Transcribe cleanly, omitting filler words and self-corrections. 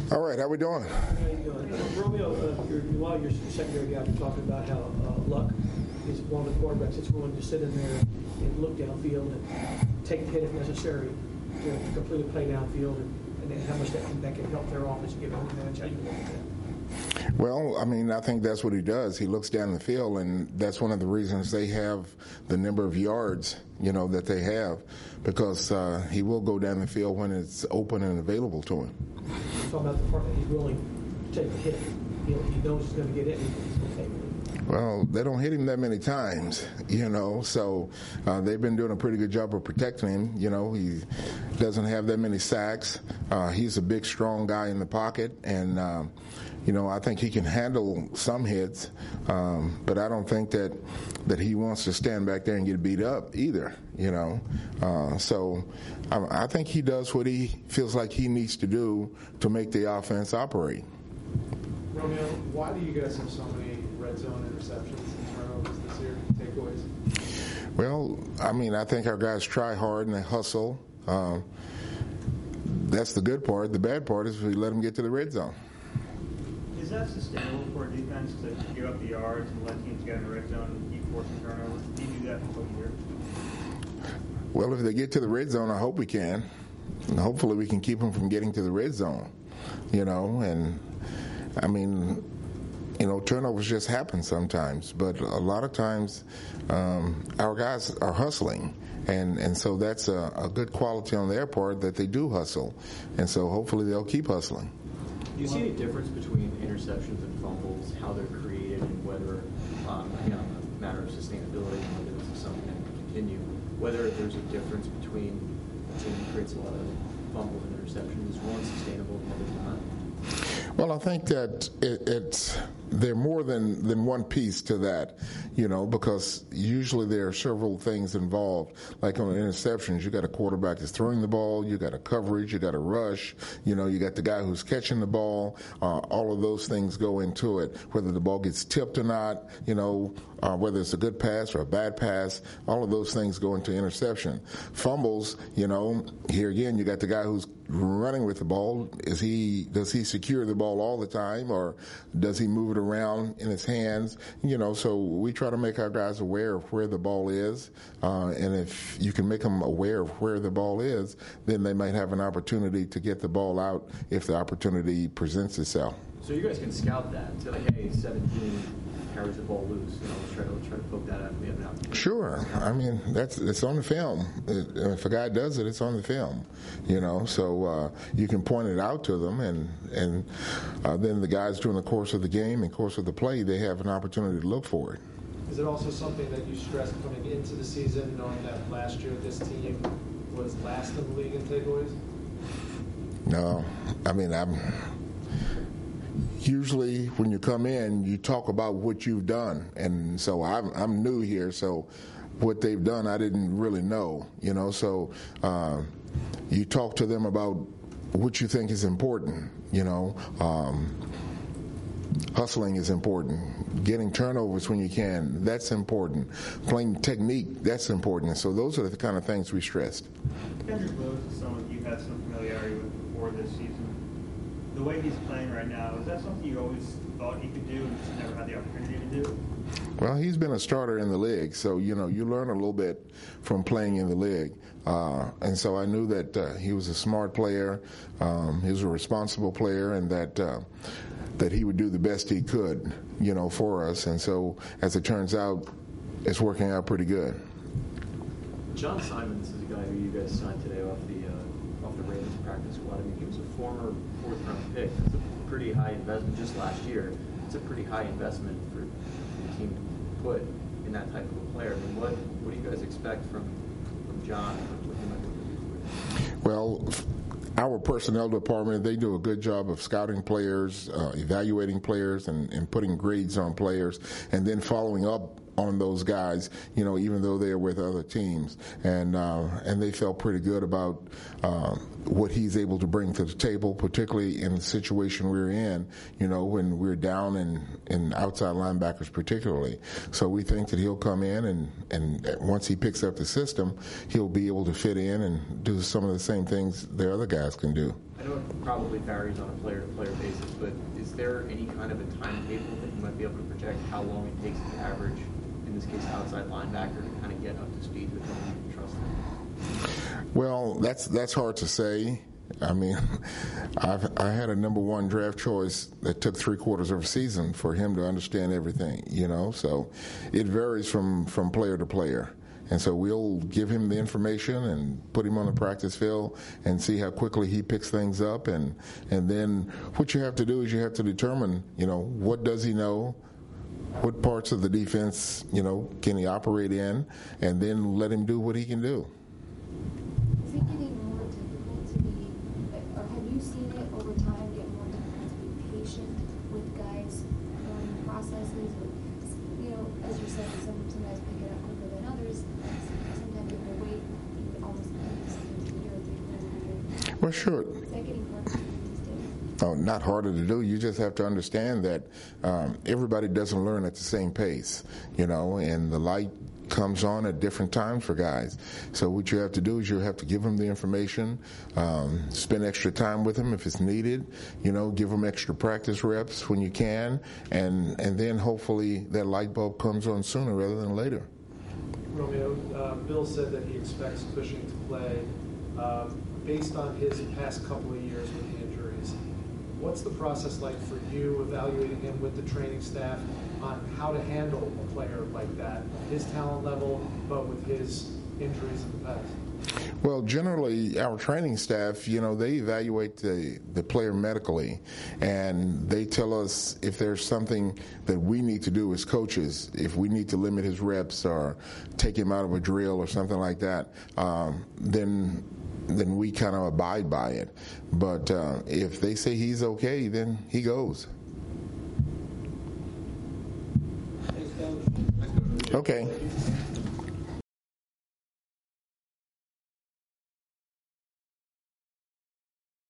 All right, how we doing? How you doing? Romeo, while you're secondary guy, you're talking about how Luck is one of the quarterbacks that's willing to sit in there and look downfield and take the hit if necessary to complete a play downfield, and how much that can help their offense give them an advantage. How you look at that? Well, I mean, I think that's what he does. He looks down the field, and that's one of the reasons they have the number of yards, that they have, because he will go down the field when it's open and available to him. You're talking about the part that he's willing to take the hit. He knows he's going to get it, and he's going to take it. Well, they don't hit him that many times, so they've been doing a pretty good job of protecting him. He doesn't have that many sacks. He's a big, strong guy in the pocket, and I think he can handle some hits, but I don't think that he wants to stand back there and get beat up either, So I think he does what he feels like he needs to do to make the offense operate. Romeo, why do you guys have so many red zone interceptions and turnovers this year, takeaways? Well, I mean, I think our guys try hard and they hustle. That's the good part. The bad part is we let them get to the red zone. Is that sustainable for a defense to give up the yards and let teams get in the red zone and keep forcing turnovers? Do you do that for a year? Well, if they get to the red zone, I hope we can. And hopefully we can keep them from getting to the red zone, and I mean, turnovers just happen sometimes, but a lot of times our guys are hustling, and so that's a good quality on their part that they do hustle, and so hopefully they'll keep hustling. Do you see any difference between interceptions and fumbles, how they're created, and whether, a matter of sustainability, whether this is something that can continue, whether there's a difference between a team that creates a lot of fumbles and interceptions, is one sustainable and the other not? Well, I think that there are more than one piece to that, because usually there are several things involved. Like on interceptions, you got a quarterback that's throwing the ball, you got a coverage, you got a rush, you got the guy who's catching the ball. All of those things go into it. Whether the ball gets tipped or not, whether it's a good pass or a bad pass, all of those things go into interception. Fumbles, here again, you got the guy who's running with the ball. Does he secure the ball all the time, or does he move it around in his hands? So we try to make our guys aware of where the ball is, and if you can make them aware of where the ball is, then they might have an opportunity to get the ball out if the opportunity presents itself. So you guys can scout that and say, like, hey, 17 carries the ball loose. Let's try to poke that out. We have an opportunity. Sure. I mean, it's on the film. If a guy does it, it's on the film. So you can point it out to them, and then the guys during the course of the game and course of the play, they have an opportunity to look for it. Is it also something that you stressed coming into the season, knowing that last year this team was last in the league in takeaways? No. I mean, usually when you come in, you talk about what you've done, and so I'm new here, so what they've done I didn't really know, so you talk to them about what you think is important, hustling is important, getting turnovers when you can, that's important, playing technique, that's important, so those are the kind of things we stressed. Kendrick Lewis is someone you had some familiarity with before this season. The way he's playing right now, is that something you always thought he could do and just never had the opportunity to do? Well, he's been a starter in the league, so, you learn a little bit from playing in the league. And so I knew that he was a smart player, he was a responsible player, and that he would do the best he could, for us. And so, as it turns out, it's working out pretty good. John Simons is a guy who you guys signed today off the Ravens practice squad. I mean, he was a former fourth-round pick. It's a pretty high investment just last year. It's a pretty high investment for the team to put in that type of a player. I mean, what do you guys expect from John and what he might be able to do? Well, our personnel department, they do a good job of scouting players, evaluating players, and putting grades on players, and then following up on those guys, even though they're with other teams, and they felt pretty good about what he's able to bring to the table, particularly in the situation we're in, when we're down in outside linebackers particularly. So we think that he'll come in and once he picks up the system, he'll be able to fit in and do some of the same things the other guys can do. I know it probably varies on a player-to-player basis, but is there any kind of a timetable that you might be able to project how long it takes the average, in this case, outside linebacker to kind of get up to speed with him and trust him? Well, that's hard to say. I mean, I had a number one draft choice that took 3/4 of a season for him to understand everything, so it varies from player to player. And so we'll give him the information and put him on the practice field and see how quickly he picks things up. And then what you have to do is you have to determine, what does he know, what parts of the defense, can he operate in, and then let him do what he can do. Is it getting more difficult to be, or have you seen it over time get more difficult to be patient with guys learning processes? Or, as you said, sometimes pick it up quicker than others. Sometimes you have to wait almost a year or 3 years. Well, sure. Is that getting harder these days? Oh, not harder to do. You just have to understand that everybody doesn't learn at the same pace, and the light comes on at different times for guys. So what you have to do is you have to give them the information, spend extra time with them if it's needed, give them extra practice reps when you can, and then hopefully that light bulb comes on sooner rather than later. Romeo, Bill said that he expects Cushing to play based on his past couple of years with the injuries. What's the process like for you evaluating him with the training staff on how to handle a player like that, his talent level, but with his injuries in the past? Well, generally, our training staff, they evaluate the player medically, and they tell us if there's something that we need to do as coaches, if we need to limit his reps or take him out of a drill or something like that, then we kind of abide by it. But if they say he's okay, then he goes. Thanks, Coach. Okay.